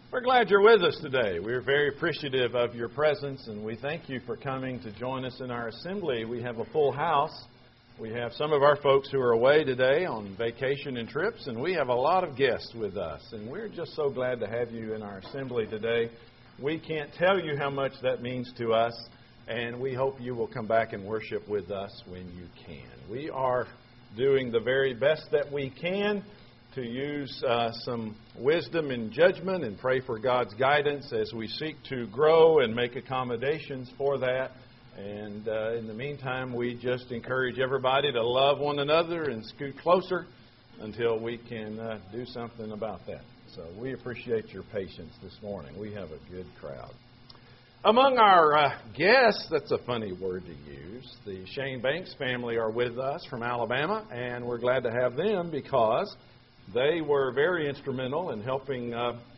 We're glad you're with us today. We're very appreciative of your presence, and we thank you for coming to join us in our assembly. We have a full house. We have some of our folks who are away today on vacation and trips, and we have a lot of guests with us. And we're just so glad to have you in our assembly today. We can't tell you how much that means to us, and we hope you will come back and worship with us when you can. We are doing the very best that we can to use some wisdom and judgment and pray for God's guidance as we seek to grow and make accommodations for that. And in the meantime, we just encourage everybody to love one another and scoot closer until we can do something about that. So we appreciate your patience this morning. We have a good crowd. Among our guests, that's a funny word to use, the Shane Banks family are with us from Alabama, and we're glad to have them because they were very instrumental in helping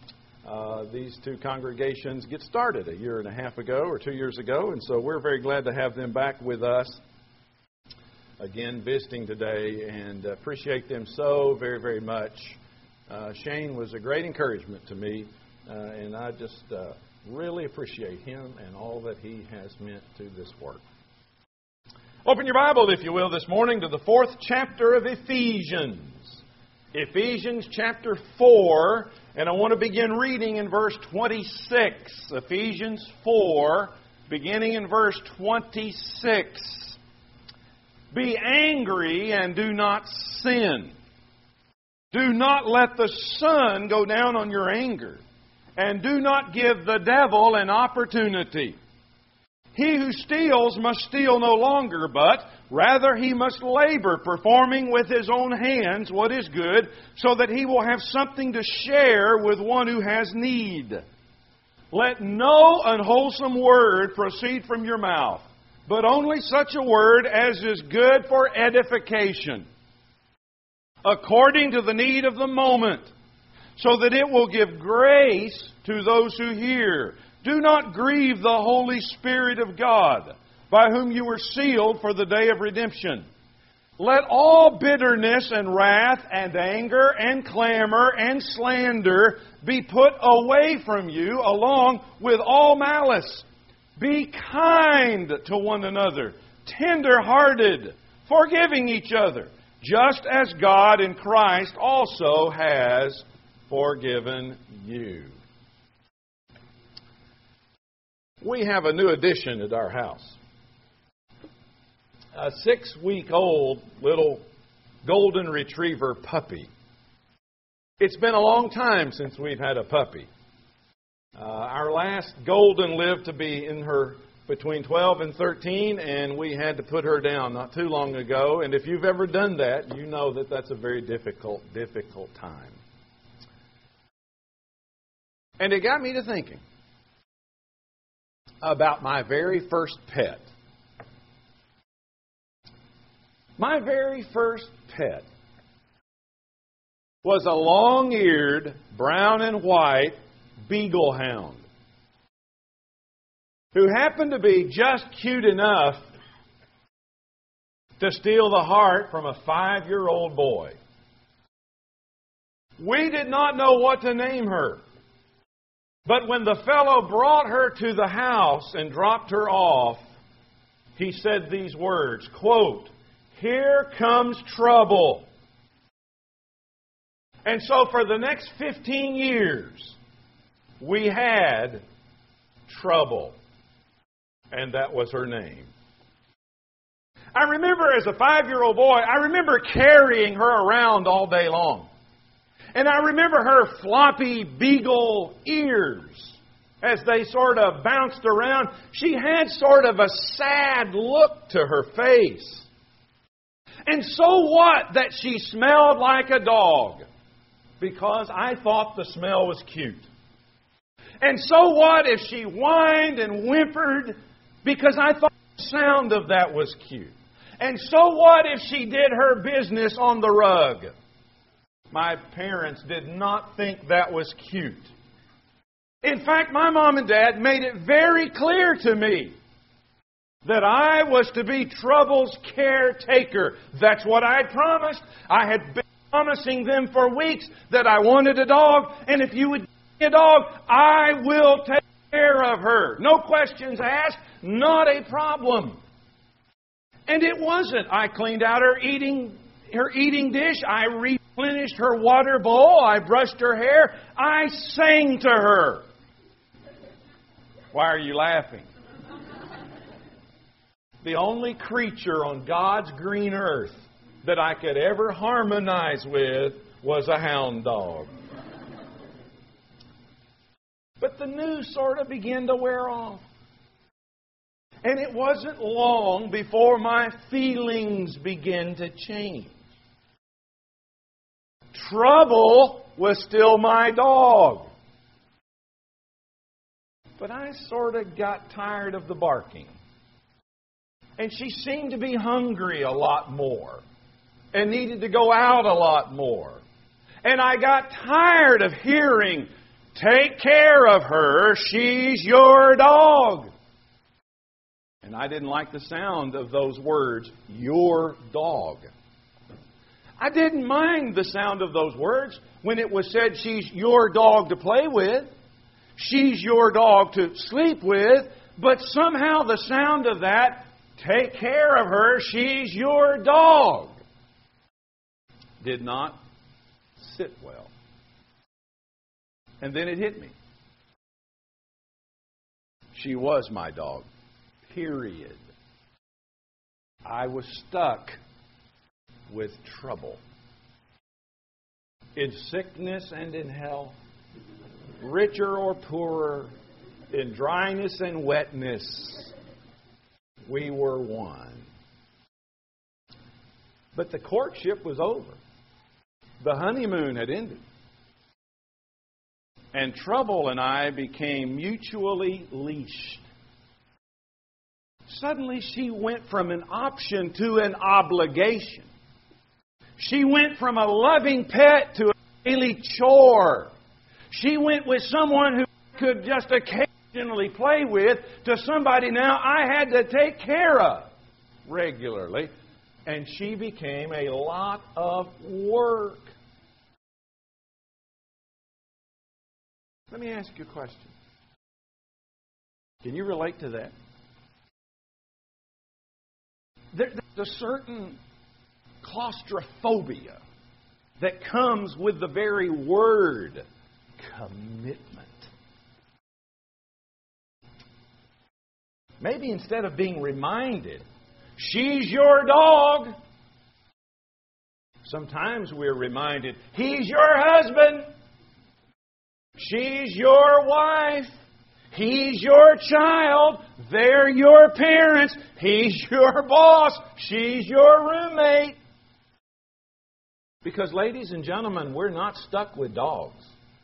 these two congregations get started a year and a half ago or 2 years ago. And so we're very glad to have them back with us again visiting today and appreciate them so very, very much. Shane was a great encouragement to me, and I just really appreciate him and all that he has meant to this work. Open your Bible, if you will, this morning to the 4th chapter of Ephesians. Ephesians chapter 4, and I want to begin reading in verse 26. Ephesians 4, beginning in verse 26. Be angry and do not sin. Do not let the sun go down on your anger, and do not give the devil an opportunity. He who steals must steal no longer, but rather he must labor, performing with his own hands what is good, so that he will have something to share with one who has need. Let no unwholesome word proceed from your mouth, but only such a word as is good for edification, according to the need of the moment, so that it will give grace to those who hear. Do not grieve the Holy Spirit of God, by whom you were sealed for the day of redemption. Let all bitterness and wrath and anger and clamor and slander be put away from you, along with all malice. Be kind to one another, tender-hearted, forgiving each other, just as God in Christ also has forgiven you. We have a new addition at our house. A 6-week-old little golden retriever puppy. It's been a long time since we've had a puppy. Our last golden lived to be in her between 12 and 13, and we had to put her down not too long ago. And if you've ever done that, you know that that's a very difficult time. And it got me to thinking about my very first pet. My very first pet was a long-eared, brown and white beagle hound who happened to be just cute enough to steal the heart from a 5-year-old boy. We did not know what to name her. But when the fellow brought her to the house and dropped her off, he said these words, quote, "Here comes trouble." And so for the next 15 years, we had Trouble. And that was her name. I remember as a 5-year-old boy, I remember carrying her around all day long. And I remember her floppy beagle ears as they sort of bounced around. She had sort of a sad look to her face. And so what that she smelled like a dog? Because I thought the smell was cute. And so what if she whined and whimpered? Because I thought the sound of that was cute. And so what if she did her business on the rug? My parents did not think that was cute. In fact, my mom and dad made it very clear to me that I was to be Trouble's caretaker. That's what I had promised. I had been promising them for weeks that I wanted a dog, and if you would a dog, I will take care of her. No questions asked, not a problem. And it wasn't. I cleaned out her eating dish. I replenished her water bowl. I brushed her hair. I sang to her. Why are you laughing? The only creature on God's green earth that I could ever harmonize with was a hound dog. But the news sort of began to wear off. And it wasn't long before my feelings began to change. Trouble was still my dog. But I sort of got tired of the barking. And she seemed to be hungry a lot more. And needed to go out a lot more. And I got tired of hearing, "Take care of her, she's your dog." And I didn't like the sound of those words, "your dog." I didn't mind the sound of those words when it was said, "She's your dog to play with. She's your dog to sleep with." But somehow the sound of that, "Take care of her, she's your dog," did not sit well. And then it hit me. She was my dog. Period. I was stuck with trouble. In sickness and in health, richer or poorer, in dryness and wetness, we were one. But the courtship was over. The honeymoon had ended. And Trouble and I became mutually leashed. Suddenly she went from an option to an obligation. She went from a loving pet to a daily chore. She went with someone who could just occasionally play with to somebody now I had to take care of regularly. And she became a lot of work. Let me ask you a question. Can you relate to that? There's a certain claustrophobia that comes with the very word commitment. Maybe instead of being reminded, "She's your dog," sometimes we're reminded, "He's your husband. She's your wife. He's your child. They're your parents. He's your boss. She's your roommate." Because, ladies and gentlemen, we're not stuck with dogs.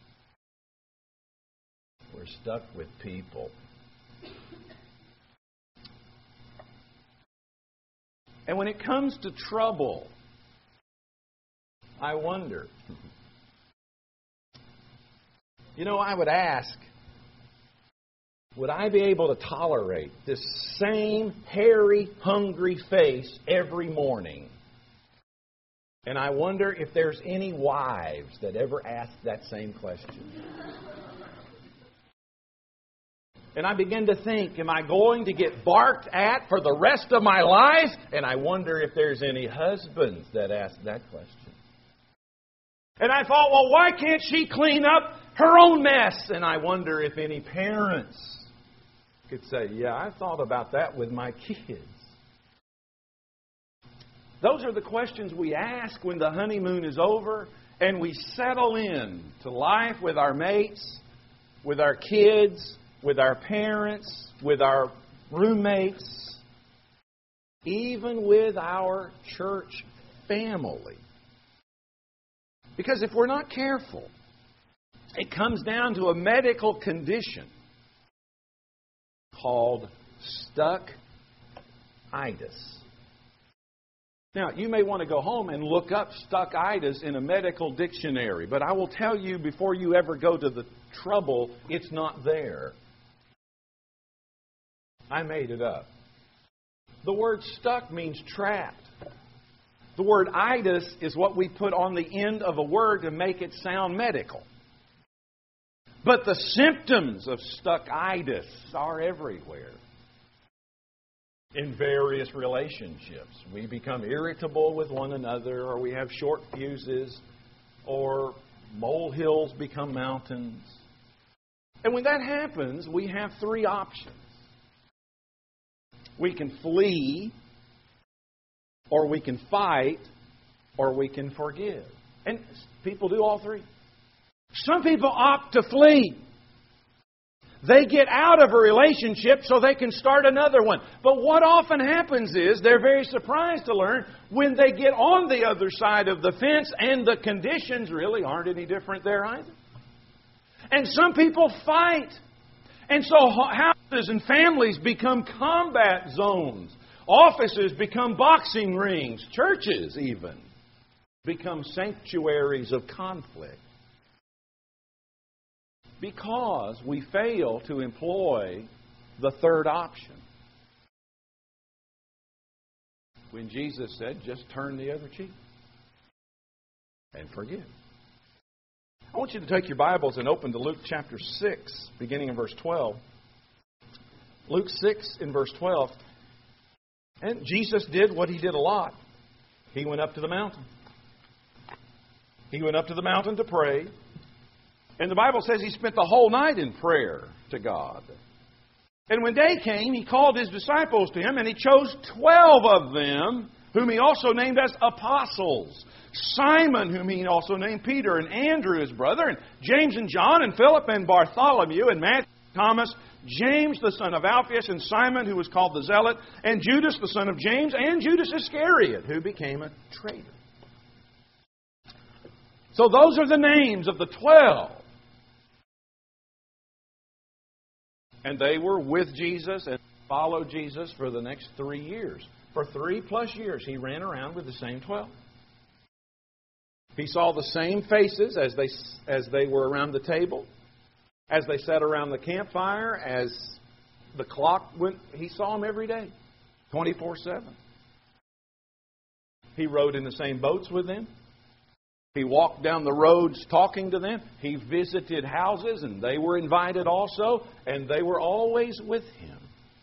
We're stuck with people. And when it comes to trouble, I wonder. I would ask, would I be able to tolerate this same hairy, hungry face every morning? And I wonder if there's any wives that ever ask that same question. And I begin to think, am I going to get barked at for the rest of my life? And I wonder if there's any husbands that ask that question. And I thought, well, why can't she clean up her own mess? And I wonder if any parents could say, yeah, I thought about that with my kids. Those are the questions we ask when the honeymoon is over and we settle in to life with our mates, with our kids, with our parents, with our roommates, even with our church family. Because if we're not careful, it comes down to a medical condition called stuck-itis. Now, you may want to go home and look up stuck-itis in a medical dictionary, but I will tell you before you ever go to the trouble, it's not there. I made it up. The word stuck means trapped. The word itis is what we put on the end of a word to make it sound medical. But the symptoms of stuckitis are everywhere. In various relationships, we become irritable with one another, or we have short fuses, or molehills become mountains. And when that happens, we have three options. We can flee, or we can fight, or we can forgive. And people do all three. Some people opt to flee. They get out of a relationship so they can start another one. But what often happens is they're very surprised to learn when they get on the other side of the fence and the conditions really aren't any different there either. And some people fight. And so houses and families become combat zones. Offices become boxing rings. Churches even become sanctuaries of conflict. Because we fail to employ the third option. When Jesus said, just turn the other cheek and forgive. I want you to take your Bibles and open to Luke chapter 6, beginning in verse 12. Luke 6 in verse 12. And Jesus did what He did a lot. He went up to the mountain. He went up to the mountain to pray. And the Bible says He spent the whole night in prayer to God. And when day came, He called His disciples to Him, and He chose 12 of them, whom He also named as apostles. Simon, whom He also named Peter, and Andrew his brother, and James and John, and Philip, and Bartholomew, and Matthew, Thomas, James the son of Alphaeus, and Simon, who was called the Zealot, and Judas the son of James, and Judas Iscariot, who became a traitor. So those are the names of the 12. And they were with Jesus and followed Jesus for the next 3 years. For 3+ years, He ran around with the same 12. He saw the same faces as they were around the table, as they sat around the campfire, as the clock went. He saw them every day, 24/7. He rode in the same boats with them. He walked down the roads talking to them. He visited houses, and they were invited also, and they were always with Him.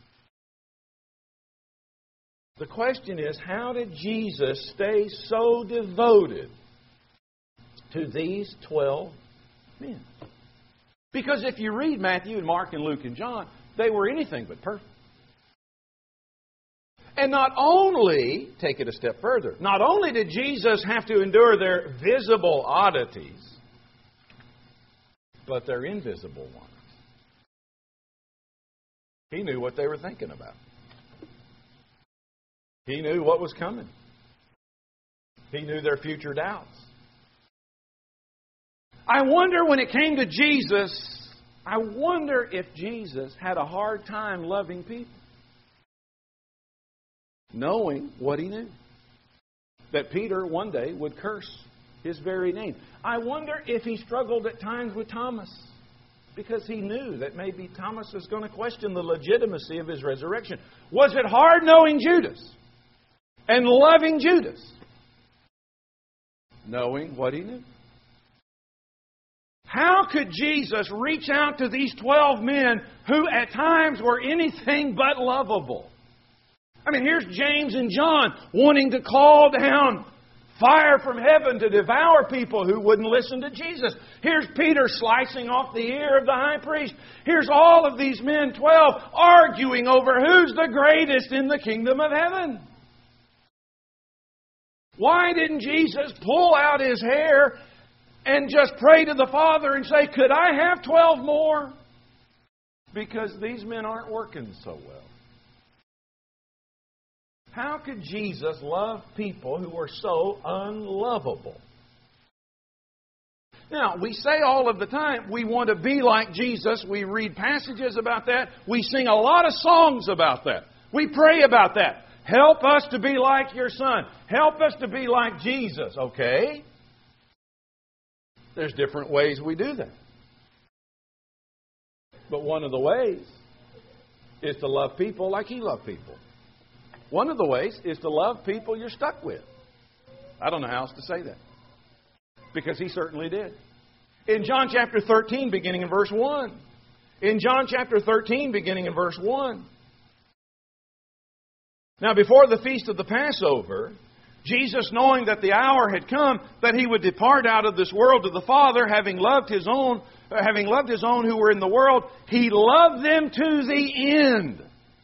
The question is, how did Jesus stay so devoted to these 12 men? Because if you read Matthew and Mark and Luke and John, they were anything but perfect. And not only, take it a step further, not only did Jesus have to endure their visible oddities, but their invisible ones. He knew what they were thinking about. He knew what was coming. He knew their future doubts. I wonder when it came to Jesus, I wonder if Jesus had a hard time loving people. Knowing what He knew. That Peter one day would curse His very name. I wonder if He struggled at times with Thomas. Because He knew that maybe Thomas was going to question the legitimacy of His resurrection. Was it hard knowing Judas? And loving Judas? Knowing what He knew. How could Jesus reach out to these 12 men who at times were anything but lovable? I mean, here's James and John wanting to call down fire from heaven to devour people who wouldn't listen to Jesus. Here's Peter slicing off the ear of the high priest. Here's all of these men, 12, arguing over who's the greatest in the kingdom of heaven. Why didn't Jesus pull out His hair and just pray to the Father and say, could I have 12 more? Because these men aren't working so well. How could Jesus love people who are so unlovable? Now, we say all of the time we want to be like Jesus. We read passages about that. We sing a lot of songs about that. We pray about that. Help us to be like your Son. Help us to be like Jesus. Okay? There's different ways we do that. But one of the ways is to love people like He loved people. One of the ways is to love people you're stuck with. I don't know how else to say that. Because He certainly did. In John chapter 13, beginning in verse 1. In John chapter 13, beginning in verse 1. Now, before the feast of the Passover, Jesus, knowing that the hour had come that He would depart out of this world to the Father, having loved His own who were in the world, He loved them to the end.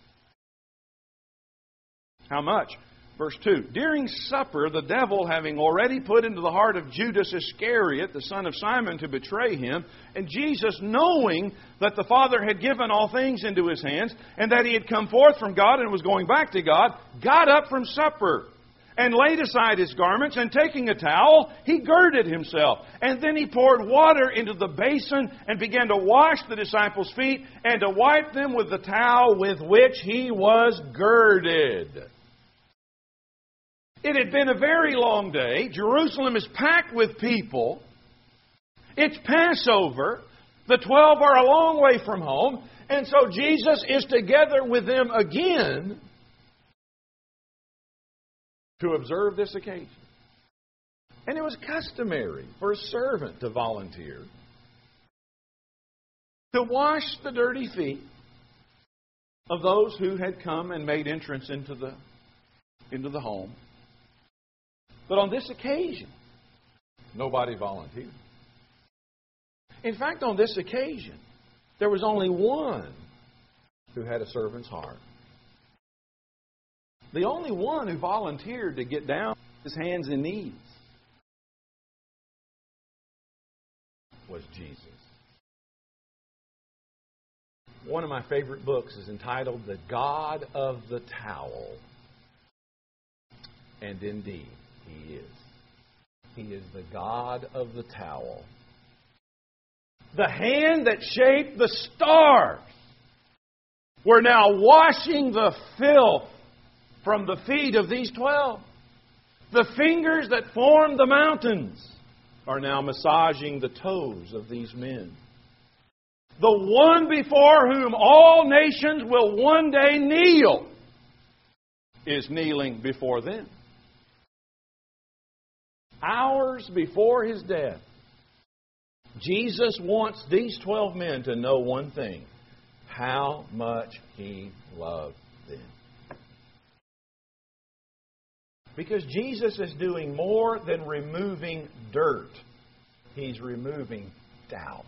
How much? Verse 2. During supper, the devil, having already put into the heart of Judas Iscariot, the son of Simon, to betray Him, and Jesus, knowing that the Father had given all things into His hands, and that He had come forth from God and was going back to God, got up from supper, and laid aside His garments, and taking a towel, He girded Himself. And then He poured water into the basin, and began to wash the disciples' feet, and to wipe them with the towel with which He was girded. It had been a very long day. Jerusalem is packed with people. It's Passover. The 12 are a long way from home. And so Jesus is together with them again to observe this occasion. And it was customary for a servant to volunteer to wash the dirty feet of those who had come and made entrance into the home. But on this occasion, nobody volunteered. In fact, on this occasion, there was only one who had a servant's heart. The only one who volunteered to get down on his hands and knees was Jesus. One of my favorite books is entitled The God of the Towel. And indeed, He is. He is the God of the towel. The hand that shaped the stars were now washing the filth from the feet of these 12. The fingers that formed the mountains are now massaging the toes of these men. The one before whom all nations will one day kneel is kneeling before them. Hours before His death, Jesus wants these 12 men to know one thing: how much He loved them. Because Jesus is doing more than removing dirt. He's removing doubt.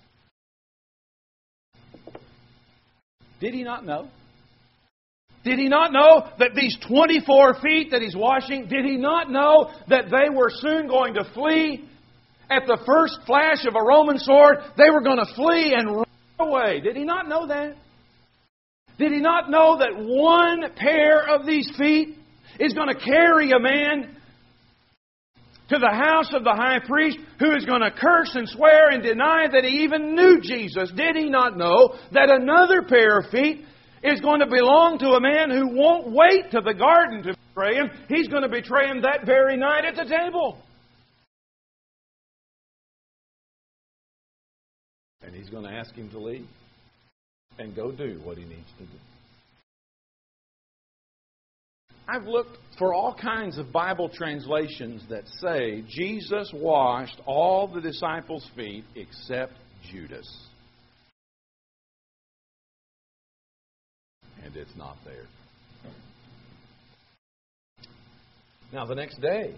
Did He not know? Did He not know that these 24 feet that He's washing, did He not know that they were soon going to flee? At the first flash of a Roman sword, they were going to flee and run away. Did He not know that? Did He not know that one pair of these feet is going to carry a man to the house of the high priest who is going to curse and swear and deny that he even knew Jesus? Did He not know that another pair of feet is going to belong to a man who won't wait to the garden to betray Him? He's going to betray Him that very night at the table. And He's going to ask Him to leave and go do what He needs to do. I've looked for all kinds of Bible translations that say Jesus washed all the disciples' feet except Judas. And it's not there. Now, the next day,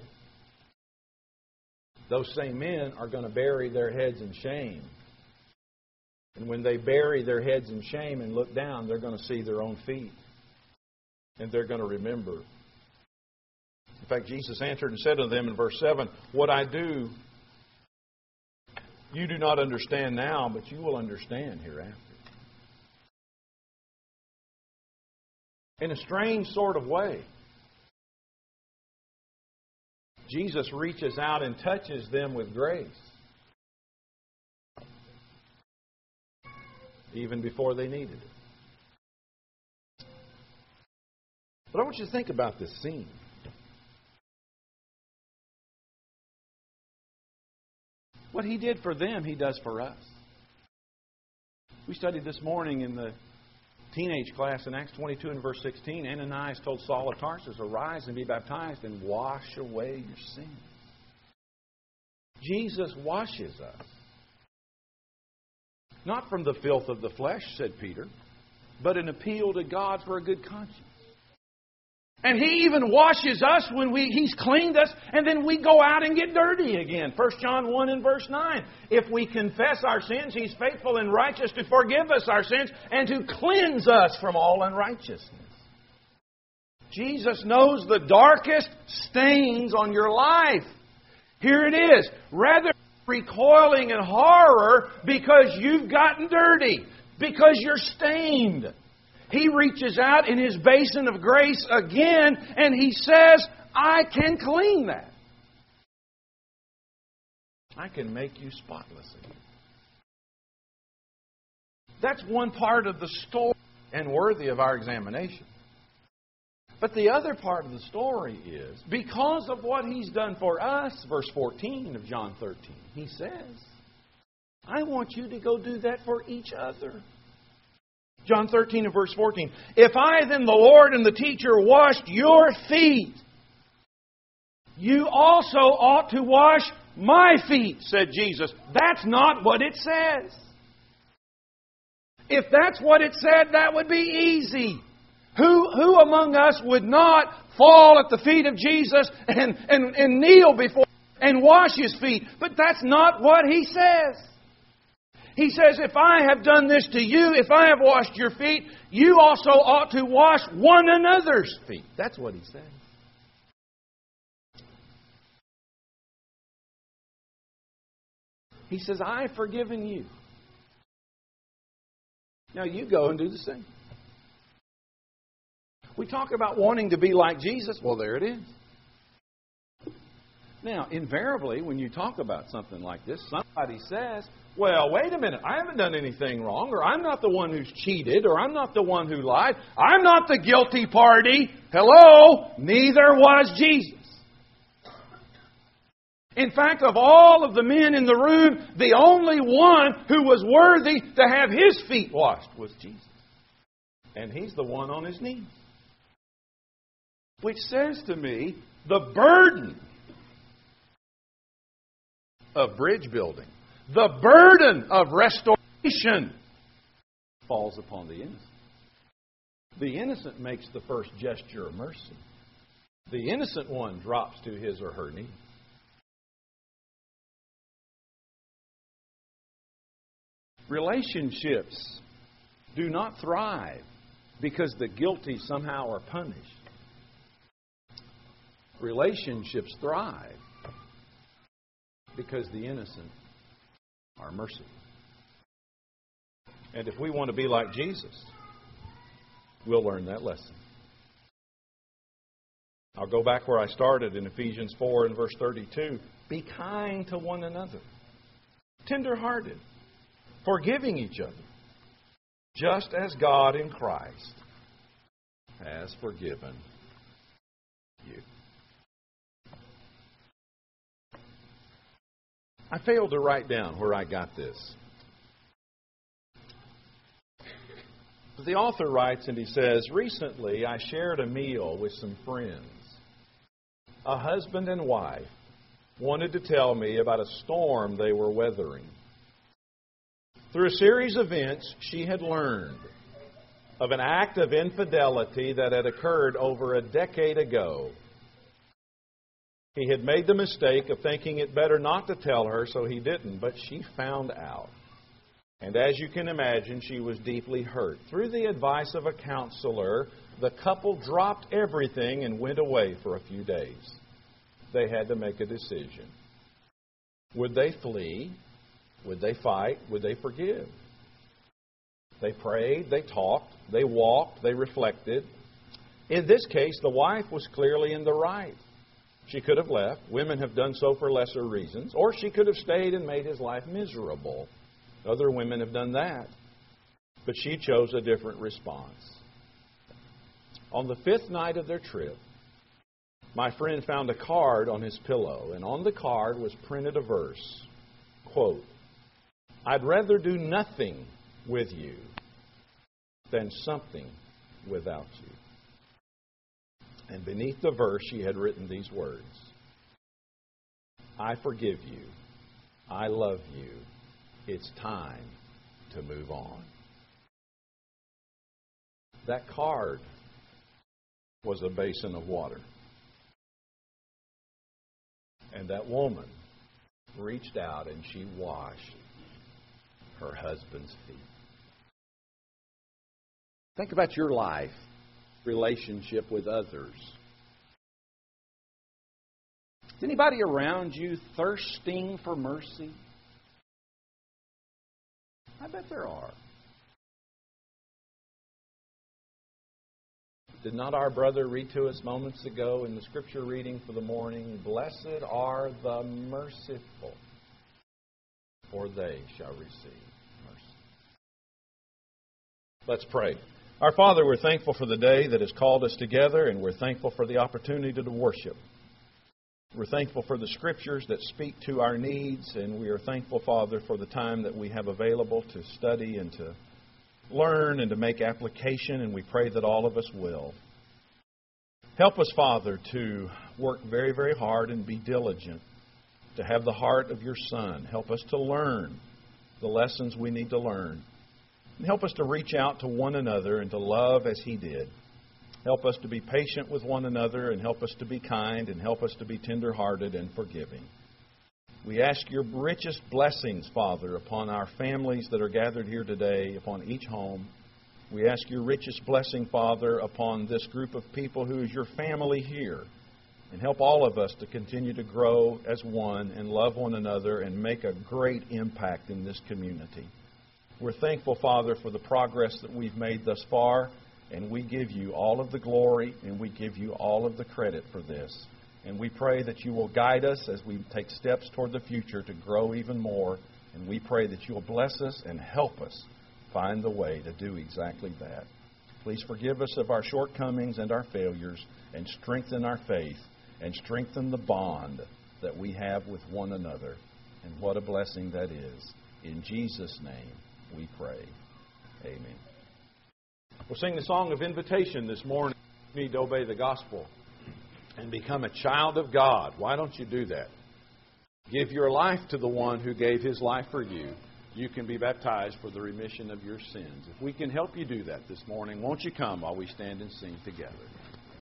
those same men are going to bury their heads in shame. And when they bury their heads in shame and look down, they're going to see their own feet. And they're going to remember. In fact, Jesus answered and said to them in verse 7, "What I do, you do not understand now, but you will understand hereafter." In a strange sort of way, Jesus reaches out and touches them with grace, even before they needed it. But I want you to think about this scene. What He did for them, He does for us. We studied this morning in the teenage class in Acts 22 and verse 16, Ananias told Saul of Tarsus, "Arise and be baptized and wash away your sins." Jesus washes us Not from the filth of the flesh, said Peter, but an appeal to God for a good conscience. And He even washes us when He's cleaned us, and then we go out and get dirty again. 1 John 1 and verse 9. If we confess our sins, He's faithful and righteous to forgive us our sins and to cleanse us from all unrighteousness. Jesus knows the darkest stains on your life. Here it is. Rather recoiling in horror because you've gotten dirty, because you're stained, He reaches out in His basin of grace again and He says, I can clean that. I can make you spotless again. That's one part of the story and worthy of our examination. But the other part of the story is, because of what He's done for us, verse 14 of John 13, He says, I want you to go do that for each other. John 13 and verse 14. If I then, the Lord and the teacher, washed your feet, you also ought to wash my feet, said Jesus. That's not what it says. If that's what it said, that would be easy. Who among us would not fall at the feet of Jesus and kneel before and wash His feet? But that's not what He says. He says, if I have done this to you, if I have washed your feet, you also ought to wash one another's feet. That's what He says. He says, I've forgiven you. Now you go and do the same. We talk about wanting to be like Jesus. Well, there it is. Now, invariably, when you talk about something like this, somebody says, well, wait a minute, I haven't done anything wrong, or I'm not the one who's cheated, or I'm not the one who lied. I'm not the guilty party. Hello? Neither was Jesus. In fact, of all of the men in the room, the only one who was worthy to have His feet washed was Jesus. And He's the one on His knees. Which says to me, the burden of bridge building, the burden of restoration falls upon the innocent. The innocent makes the first gesture of mercy. The innocent one drops to his or her knees. Relationships do not thrive because the guilty somehow are punished. Relationships thrive because the innocent are merciful. And if we want to be like Jesus, we'll learn that lesson. I'll go back where I started in Ephesians 4 and verse 32. Be kind to one another, tender-hearted, forgiving each other, just as God in Christ has forgiven you. I failed to write down where I got this. The author writes and he says, recently I shared a meal with some friends. A husband and wife wanted to tell me about a storm they were weathering. Through a series of events, she had learned of an act of infidelity that had occurred over a decade ago. He had made the mistake of thinking it better not to tell her, so he didn't, but she found out. And as you can imagine, she was deeply hurt. Through the advice of a counselor, the couple dropped everything and went away for a few days. They had to make a decision. Would they flee? Would they fight? Would they forgive? They prayed, they talked, they walked, they reflected. In this case, the wife was clearly in the right. She could have left. Women have done so for lesser reasons. Or she could have stayed and made his life miserable. Other women have done that. But she chose a different response. On the fifth night of their trip, my friend found a card on his pillow. And on the card was printed a verse. Quote, I'd rather do nothing with you than something without you. And beneath the verse, she had written these words. I forgive you. I love you. It's time to move on. That card was a basin of water. And that woman reached out and she washed her husband's feet. Think about your life, relationship with others. Is anybody around you thirsting for mercy? I bet there are. Did not our brother read to us moments ago in the scripture reading for the morning, "Blessed are the merciful, for they shall receive mercy." Let's pray. Our Father, we're thankful for the day that has called us together, and we're thankful for the opportunity to worship. We're thankful for the Scriptures that speak to our needs, and we are thankful, Father, for the time that we have available to study and to learn and to make application, and we pray that all of us will. Help us, Father, to work very, very hard and be diligent, to have the heart of your Son. Help us to learn the lessons we need to learn. And help us to reach out to one another and to love as He did. Help us to be patient with one another, and help us to be kind, and help us to be tender-hearted and forgiving. We ask your richest blessings, Father, upon our families that are gathered here today, upon each home. We ask your richest blessing, Father, upon this group of people who is your family here. And help all of us to continue to grow as one and love one another and make a great impact in this community. We're thankful, Father, for the progress that we've made thus far. And we give you all of the glory, and we give you all of the credit for this. And we pray that you will guide us as we take steps toward the future to grow even more. And we pray that you will bless us and help us find the way to do exactly that. Please forgive us of our shortcomings and our failures, and strengthen our faith, and strengthen the bond that we have with one another. And what a blessing that is. In Jesus' name we pray. Amen. We'll sing the song of invitation this morning. You need to obey the gospel and become a child of God. Why don't you do that? Give your life to the one who gave His life for you. You can be baptized for the remission of your sins. If we can help you do that this morning, won't you come while we stand and sing together?